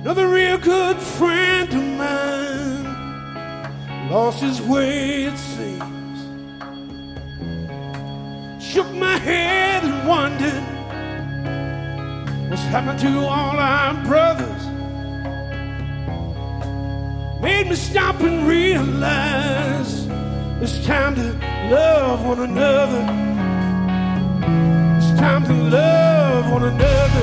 Another real good friend of mine lost his way, it seems. Shook my head and wondered what's happened to all our brothers. Made me stop and realize it's time to love one another. It's time to love one another.